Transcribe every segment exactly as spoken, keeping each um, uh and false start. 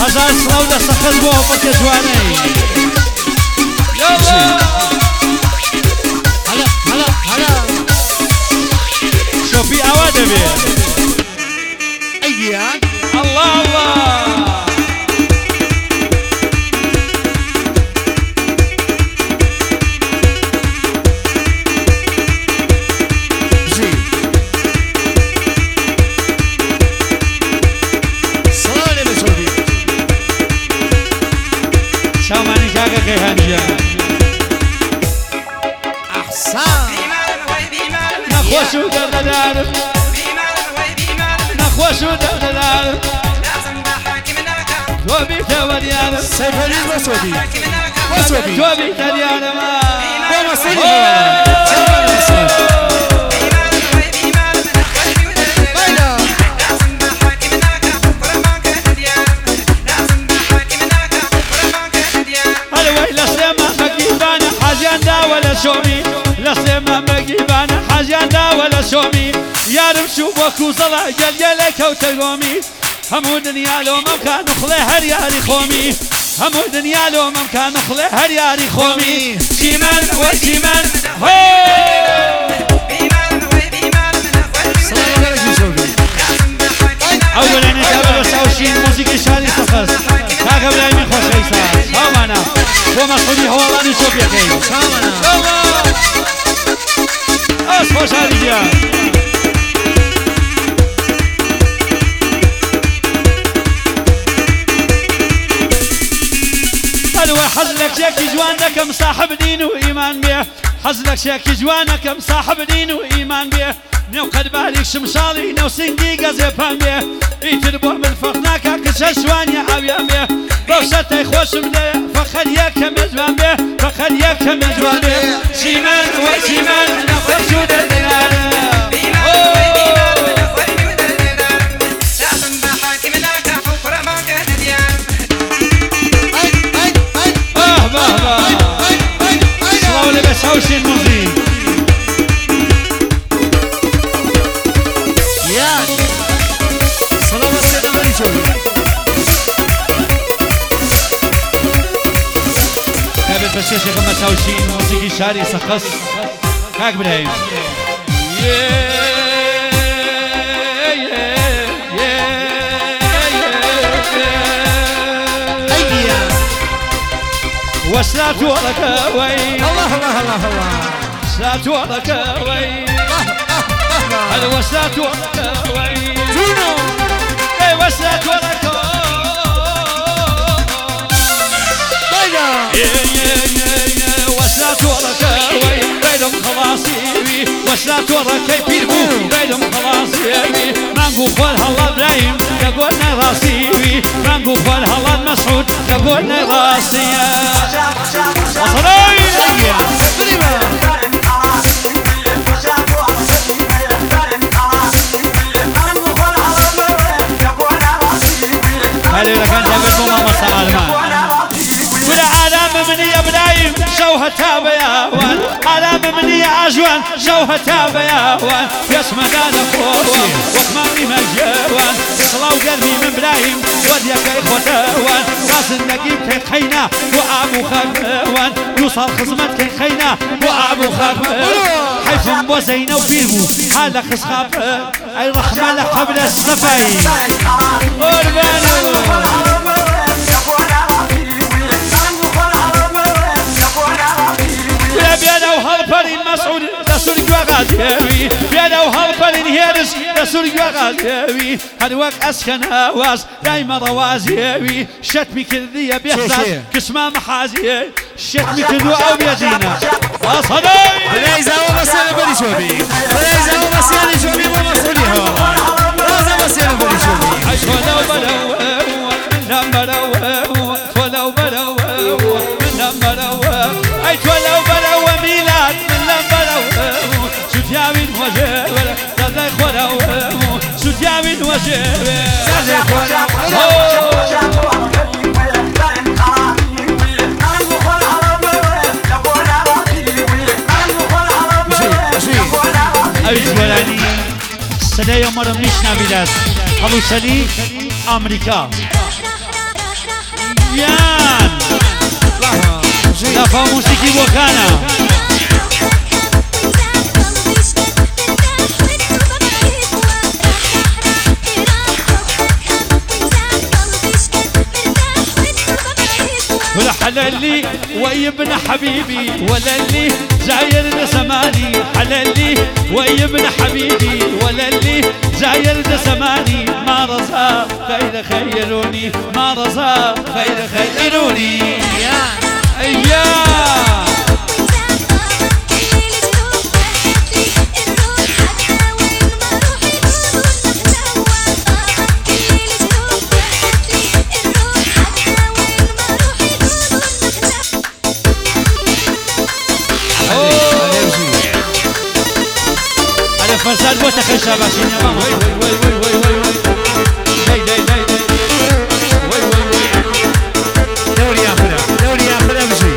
هزار سلاو لسخز بو أمك جواني يلا هلا هلا هلا شوفي أواده بيه أيان الله الله شاماني كاكا كيهانجا أحسن نخوشو دردار نخوشو دردار توبي توديانا سيفالي وسودي وسودي توبي تديانا ما بوما سيدي شومي لسما مجيبان حاجان دا ولا شومي يارم شو بوكو صلا قال يلك وتقومي همو دنيا لو ممكن نخلي هر ياري خومي همو دنيا لو ممكن نخلي هر ياري خومي شيمان وشيمان هو سلام عليكم شوفي اولا نتابع ساوشين موسيقى شاري سخص كاكا بلاي من خوش عيسى هاومانا ومسؤولي هو الله نشوف يا كي هاومانا أصفر شارجيا ألوى حزلك شاكي جوانك مصاحب دين وإيمان بيه حزلك شاكي جوانك مصاحب دين وإيمان بيه نو قد بالك شمشالي نو سنجي قزيبان بيه ايتربو من فقناك كششوان يا عبيان بيه بوشتي خوش بديه فخر ياك مجوان بيه فخر ياك مجوان بيه شيمان وشيمان نخوشو دلنا سوشين موزيك يا سلام السيدة مريشوي كابت بشيش يغمى سوشين موسيقي شاري سخص كاك برايم وسلات ورك وي الله الله الله الله سلات ورك وي هذا وسلات ورك وي جونو اي وسلات ورك طيب وسلات ورك وي بيدم خلاصي وسلات ورك بيربو بيدم خلاصي مانغو خول هلا ابراهيم يقولنا راسي مانغو خول هلا مسعود يقولنا راسي وصلي خلينا كان جابت ماما سالمان ولا علام مني يا ابراهيم شوها تابا يا وان علام مني يا عجوان شوها تابا يا وان يسمى دانا فوان وكماني مجوان صلاو قلبي من ابراهيم وديك اخوتوان قاس النقيب كي خينا وابو خاكوان يوصل خصمت كي خينا وابو خاكوان حيفهم بوزينا وبيربو هذا خصخاب اي رحمة لحبل السفاي قربانو بيانا وهالبرين مسعود لسوري وغاديوي بيانا وهالبرين هيرس لسوري وغاديوي هدوك أسكن هواز دايما روازيوي شتمي كذية بيحزن كسما محازي شتمي كذو أو بيجينا وصدي ليزا ومسيالي بني شوبي ليزا ومسيالي شوبي ومسؤولي هوا ليزا ومسيالي بني شوبي عيش ولو بلو نم بلو ولو بلو نم بلو عيش ولو بلو ميلاد من لم بلو سجاوين وجهه لذي خلو سجاوين وجهه لذي خلو عيش ولاني سنة يوم مرم نشنا بلاس خلو سلي أمريكا جيان لا فهم موسيقي بوكانا ولا حلالي ويبن حبيبي ولا اللي زاير زماني حلالي ويبن حبيبي ولا اللي زاير زماني ما رضى غير خيروني ما رضى غير خيروني يا ايام فرسان بوتا خشة باشين يا ماما وي وي وي وي وي وي داي داي داي داي وي وي وي دوري آخرة دوري آخرة بشي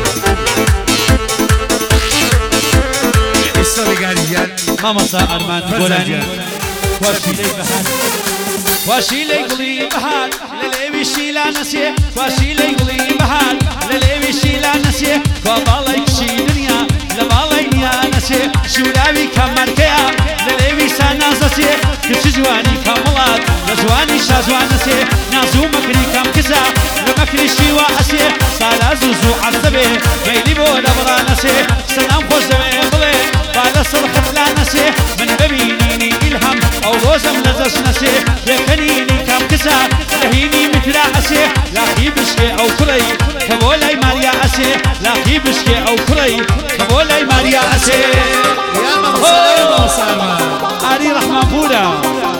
الصدق رجال ماما صار أرمان قولاني واشي لي بحال واشي لي قلي بحال للي بشي لا نسيه واشي لي قلي بحال للي بشي لا نسيه وبالي بشي دنيا لبالي يا نسيه شولاوي كمركيا للي سانا نسيه كش جواني كملات لجواني شازوان نسيه نازو مكري كم كسا لمكري شيوا أسيه سالا زوزو عصبه ميلي بولا برا نسيه سلام خوش دمي بلي بالا صرخت لا نسيه من ببينيني إلهم أو روزم لزش نسيه يكنيني كم كسا لهيني مثلا أسيه لاخي بشكي أو كري كبولاي ماريا أسيه لاخي بشكي أو كري كبولاي ماريا أسيه يا ماما سلام وسلام علي رحمة بولا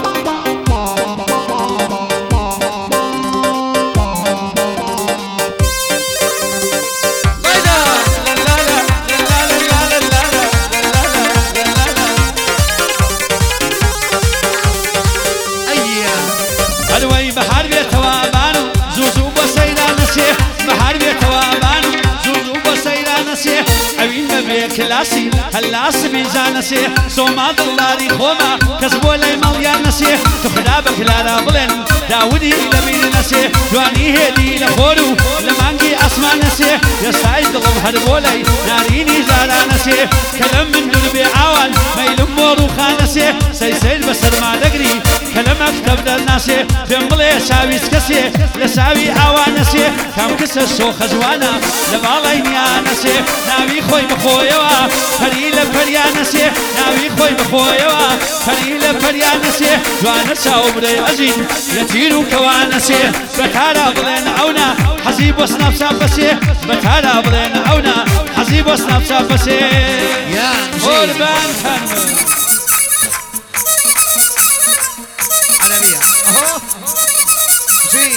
هلوي بحر بيتوا بانو زوزو بسيرا نسيه بحر بيتوا بانو زوزو بسيرا نسيه أوين ما كلاسي هلاس ميزان نسيه سوما دلاري خوما كسبوا لي مليان نسيه تخرابك لا بلن داودي لمين نسيه جواني هدي لخورو لمانجي أسمان نسيه يسايد ضم هربولي ناريني زارا نسيه كلام من دربي عوان ميلم موروخا نسيه سيسيد بسر ما دقري كلامك تبدأ ناسيه بمبلي ساوي سكسيه لساوي عوان نسيه كم كسر سو خزوانا لبالي نيا نسيه ناوي خوي بخويوا فريلة فريا نسيه ناوي خوي بخويوا فريلة فريا نسيه جوانا ساوبري عزين يتيرو كوان نسيه بكارا بلين عونا حزيب وصناف سافسيه بكارا بلين عونا حزيب وصناف سافسيه يا قربان كان عليا اهو جي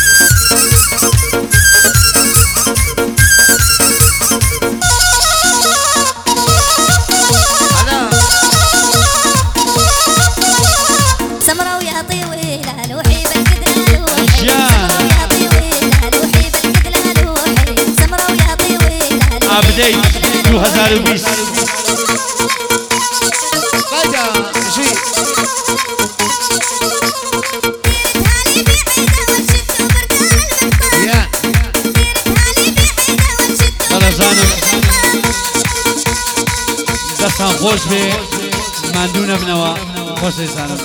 عبدي دو هزار وبيس فجأة جي يا برزانم دستان خوش به مندون بنوا خوش زانم